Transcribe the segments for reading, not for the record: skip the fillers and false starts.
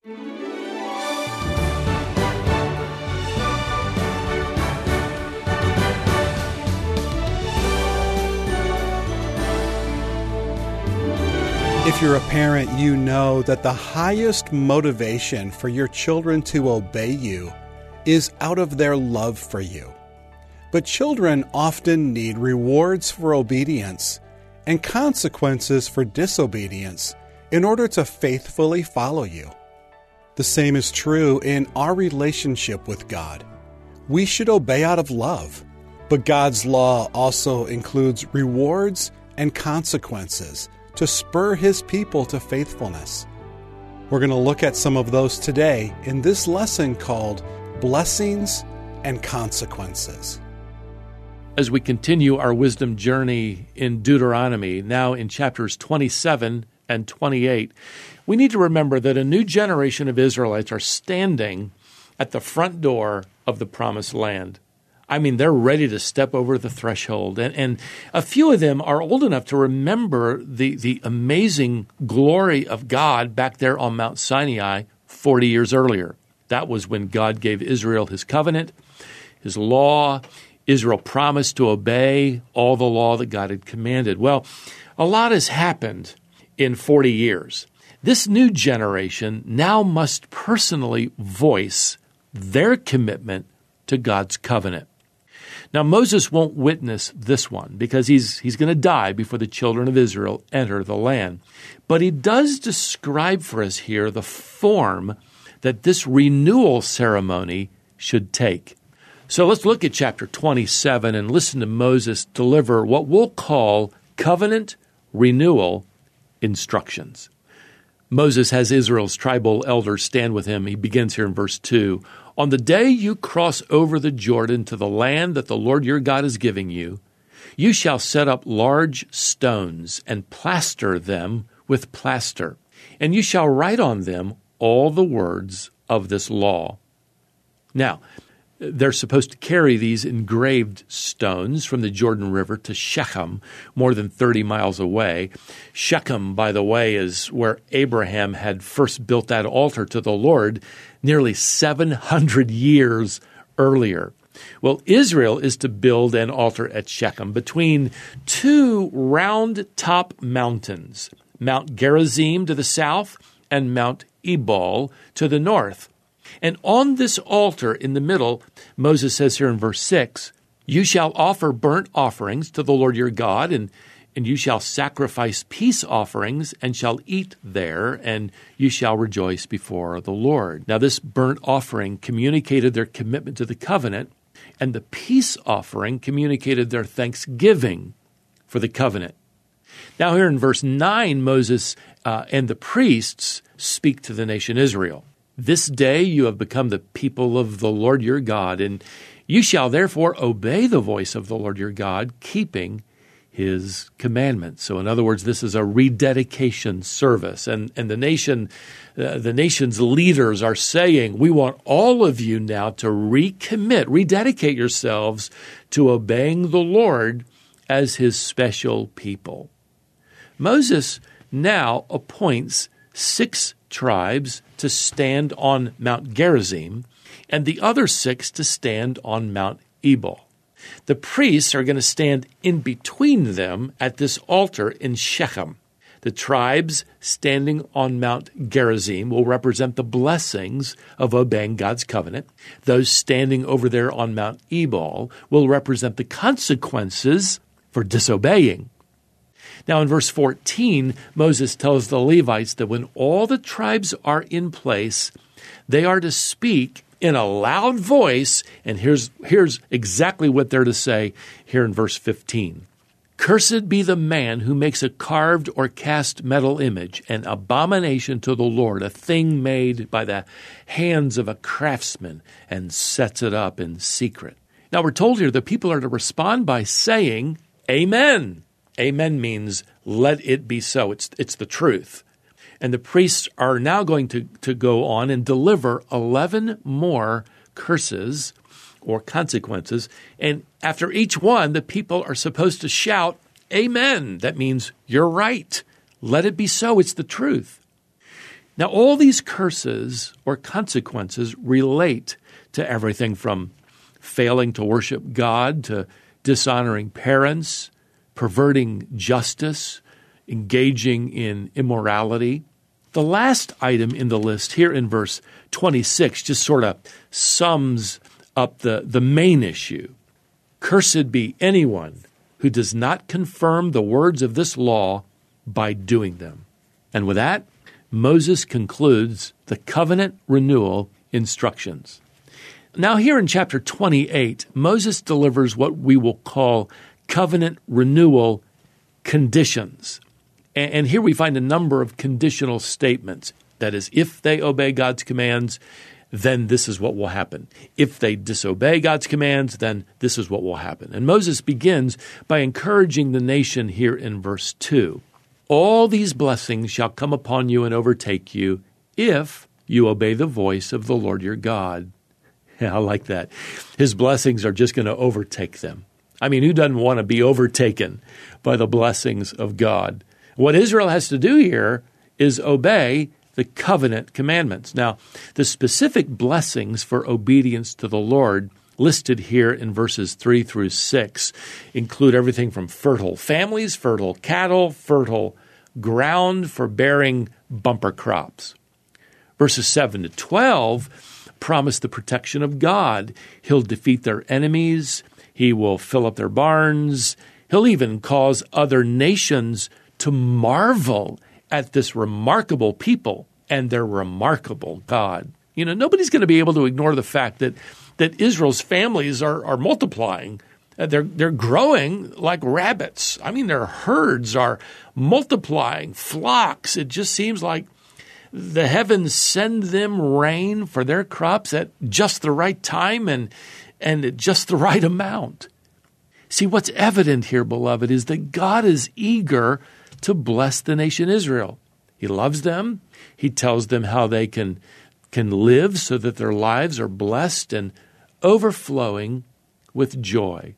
If you're a parent, you know that the highest motivation for your children to obey you is out of their love for you. But children often need rewards for obedience and consequences for disobedience in order to faithfully follow you. The same is true in our relationship with God. We should obey out of love, but God's law also includes rewards and consequences to spur His people to faithfulness. We're going to look at some of those today in this lesson called Blessings and Consequences. As we continue our wisdom journey in Deuteronomy, now in chapters 27 and 28, we need to remember that a new generation of Israelites are standing at the front door of the Promised Land. I mean, they're ready to step over the threshold. And a few of them are old enough to remember the amazing glory of God back there on Mount Sinai 40 years earlier. That was when God gave Israel His covenant, His law. Israel promised to obey all the law that God had commanded. Well, a lot has happened in 40 years. This new generation now must personally voice their commitment to God's covenant. Now, Moses won't witness this one because he's going to die before the children of Israel enter the land. But he does describe for us here the form that this renewal ceremony should take. So let's look at chapter 27 and listen to Moses deliver what we'll call covenant renewal instructions. Moses has Israel's tribal elders stand with him. He begins here in verse 2. On the day you cross over the Jordan to the land that the Lord your God is giving you, you shall set up large stones and plaster them with plaster, and you shall write on them all the words of this law. Now, they're supposed to carry these engraved stones from the Jordan River to Shechem, more than 30 miles away. Shechem, by the way, is where Abraham had first built that altar to the Lord nearly 700 years earlier. Well, Israel is to build an altar at Shechem between two round-top mountains, Mount Gerizim to the south and Mount Ebal to the north. And on this altar in the middle, Moses says here in verse 6, you shall offer burnt offerings to the Lord your God, and you shall sacrifice peace offerings, and shall eat there, and you shall rejoice before the Lord. Now, this burnt offering communicated their commitment to the covenant, and the peace offering communicated their thanksgiving for the covenant. Now, here in verse 9, Moses and the priests speak to the nation Israel. This day you have become the people of the Lord your God, and you shall therefore obey the voice of the Lord your God, keeping His commandments. So in other words, this is a rededication service, and the nation's leaders are saying, we want all of you now to rededicate yourselves to obeying the Lord as His special people. Moses now appoints 6 tribes to stand on Mount Gerizim, and the other 6 to stand on Mount Ebal. The priests are going to stand in between them at this altar in Shechem. The tribes standing on Mount Gerizim will represent the blessings of obeying God's covenant. Those standing over there on Mount Ebal will represent the consequences for disobeying. Now, in verse 14, Moses tells the Levites that when all the tribes are in place, they are to speak in a loud voice, and here's exactly what they're to say here in verse 15. Cursed be the man who makes a carved or cast metal image, an abomination to the Lord, a thing made by the hands of a craftsman, and sets it up in secret. Now, we're told here the people are to respond by saying, Amen. Amen means let it be so. It's the truth. And the priests are now going to go on and deliver 11 more curses or consequences. And after each one, the people are supposed to shout, Amen. That means you're right. Let it be so. It's the truth. Now, all these curses or consequences relate to everything from failing to worship God to dishonoring parents, perverting justice, engaging in immorality. The last item in the list here in verse 26 just sort of sums up the main issue. Cursed be anyone who does not confirm the words of this law by doing them. And with that, Moses concludes the covenant renewal instructions. Now here in chapter 28, Moses delivers what we will call covenant renewal conditions. And here we find a number of conditional statements. That is, if they obey God's commands, then this is what will happen. If they disobey God's commands, then this is what will happen. And Moses begins by encouraging the nation here in verse 2. All these blessings shall come upon you and overtake you if you obey the voice of the Lord your God. Yeah, I like that. His blessings are just going to overtake them. I mean, who doesn't want to be overtaken by the blessings of God? What Israel has to do here is obey the covenant commandments. Now, the specific blessings for obedience to the Lord listed here in verses 3 through 6 include everything from fertile families, fertile cattle, fertile ground for bearing bumper crops. Verses 7 to 12 promise the protection of God. He'll defeat their enemies. He will fill up their barns. He'll even cause other nations to marvel at this remarkable people and their remarkable God. You know, nobody's going to be able to ignore the fact that Israel's families are multiplying. They're growing like rabbits. I mean, their herds are multiplying, flocks. It just seems like the heavens send them rain for their crops at just the right time and at just the right amount. See, what's evident here, beloved, is that God is eager to bless the nation Israel. He loves them. He tells them how they can live so that their lives are blessed and overflowing with joy.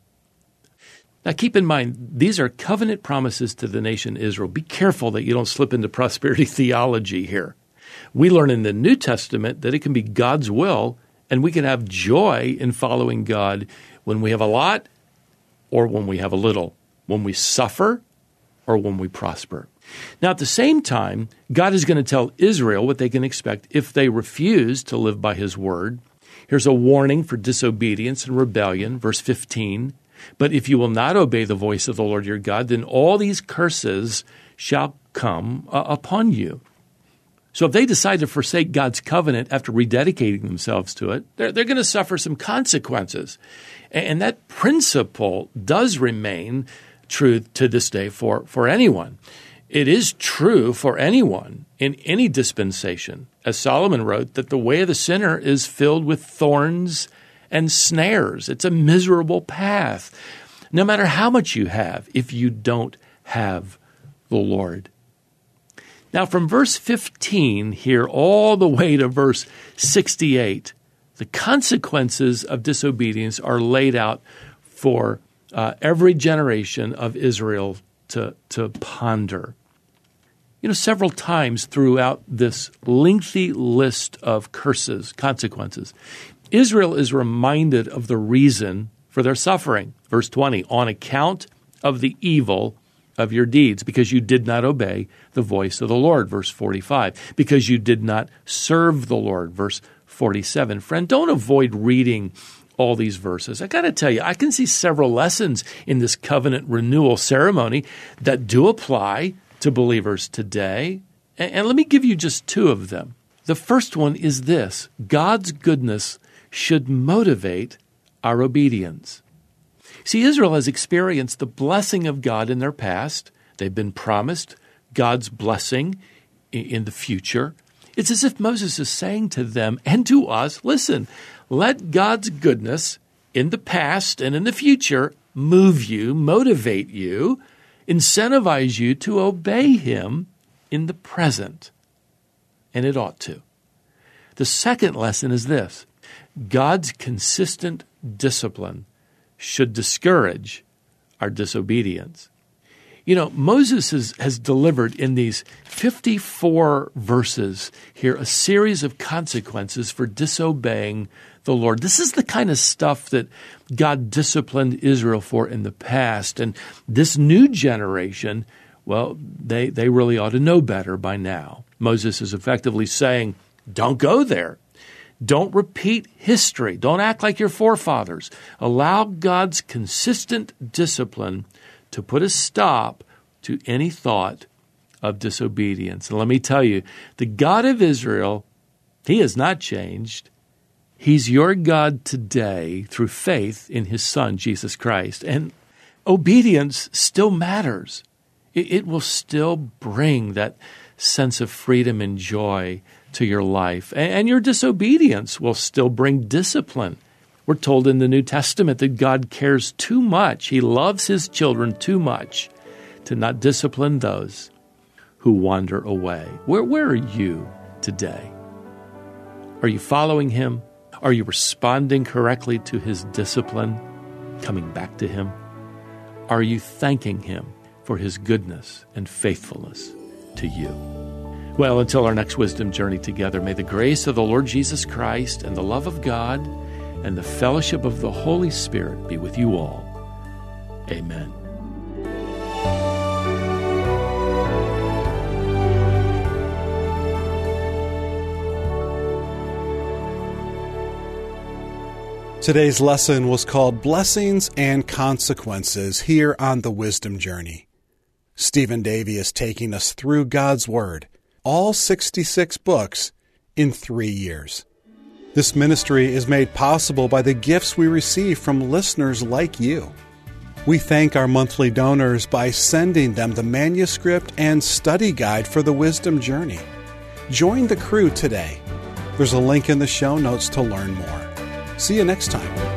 Now, keep in mind, these are covenant promises to the nation Israel. Be careful that you don't slip into prosperity theology here. We learn in the New Testament that it can be God's will, and we can have joy in following God when we have a lot or when we have a little, when we suffer or when we prosper. Now, at the same time, God is going to tell Israel what they can expect if they refuse to live by his word. Here's a warning for disobedience and rebellion, verse 15. But if you will not obey the voice of the Lord your God, then all these curses shall come upon you. So if they decide to forsake God's covenant after rededicating themselves to it, they're going to suffer some consequences. And that principle does remain true to this day for anyone. It is true for anyone in any dispensation. As Solomon wrote, that the way of the sinner is filled with thorns and snares. It's a miserable path, no matter how much you have, if you don't have the Lord. Now, from verse 15 here all the way to verse 68, the consequences of disobedience are laid out for every generation of Israel to ponder. You know, several times throughout this lengthy list of curses, consequences, Israel is reminded of the reason for their suffering. Verse 20, on account of the evil of your deeds, because you did not obey the voice of the Lord. Verse 45, because you did not serve the Lord. Verse 47. Friend, don't avoid reading all these verses. I got to tell you, I can see several lessons in this covenant renewal ceremony that do apply to believers today. And let me give you just two of them. The first one is this: God's goodness should motivate our obedience. See, Israel has experienced the blessing of God in their past. They've been promised God's blessing in the future. It's as if Moses is saying to them and to us, listen, let God's goodness in the past and in the future move you, motivate you, incentivize you to obey him in the present. And it ought to. The second lesson is this: God's consistent discipline should discourage our disobedience. You know, Moses has delivered in these 54 verses here a series of consequences for disobeying the Lord. This is the kind of stuff that God disciplined Israel for in the past. And this new generation, well, they really ought to know better by now. Moses is effectively saying, don't go there. Don't repeat history. Don't act like your forefathers. Allow God's consistent discipline to put a stop to any thought of disobedience. And let me tell you, the God of Israel, He has not changed. He's your God today through faith in His Son, Jesus Christ. And obedience still matters. It will still bring that sense of freedom and joy to your life. And your disobedience will still bring discipline. We're told in the New Testament that God cares too much. He loves His children too much to not discipline those who wander away. Where are you today? Are you following Him? Are you responding correctly to His discipline, coming back to Him? Are you thanking Him for His goodness and faithfulness to you? Well, until our next wisdom journey together, may the grace of the Lord Jesus Christ and the love of God and the fellowship of the Holy Spirit be with you all. Amen. Today's lesson was called Blessings and Consequences here on the Wisdom Journey. Stephen Davey is taking us through God's Word, all 66 books, in 3 years. This ministry is made possible by the gifts we receive from listeners like you. We thank our monthly donors by sending them the manuscript and study guide for the Wisdom Journey. Join the crew today. There's a link in the show notes to learn more. See you next time.